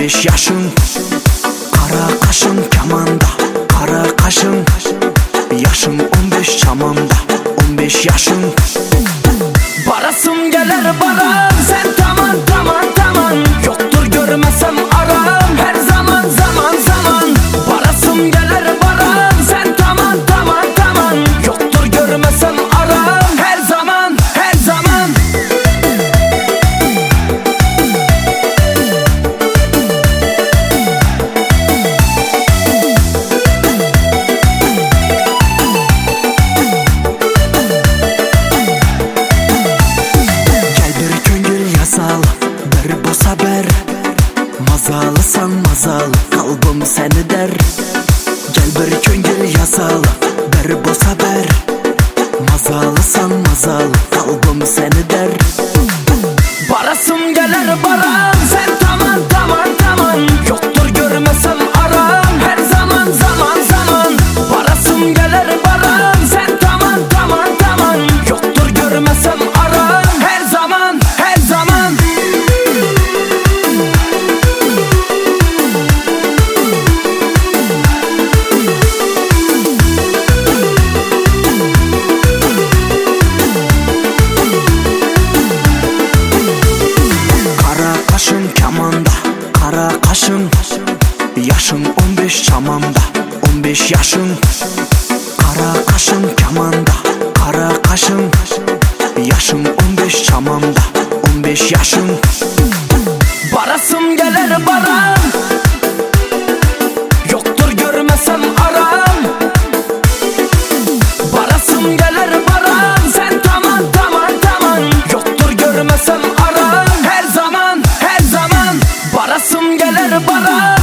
15 yaşın, kara kaşın kemanda, kara kaşın. Yaşın 15 çamanda, 15 yaşın. Barasım gelir baram, sen tamam tamam tamam. Yoktur görmesem aram, her zaman zaman zaman. Barasım gelir baram, sen tamam tamam tamam. Yoktur görmesem aram, her zaman her zaman. Bir boz haber, mazalısan mazal, kalbim seni der. Gel bir köngül yazal, bir boz haber, mazalısan mazal, kalbim seni der. Barasım gelir baram, sen tamam tamam tamam. Yoktur görmesem aram, her zaman zaman zaman. Barasım gelir baram, sen tamam tamam tamam. Yoktur görmesem aram, her zaman her zaman. Kemanda, kara kaşın. Yaşın 15 çamanda, 15 yaşın. Kara kaşın kemanda, kara kaşın. Yaşın 15 çamanda, 15 yaşın. Barasım gelir baram, yoktur görmesem aram. Barasım gelir baram, sen tamam tamam tamam. Yoktur görmesem aram, her zaman her zaman. Barasım gelir baram.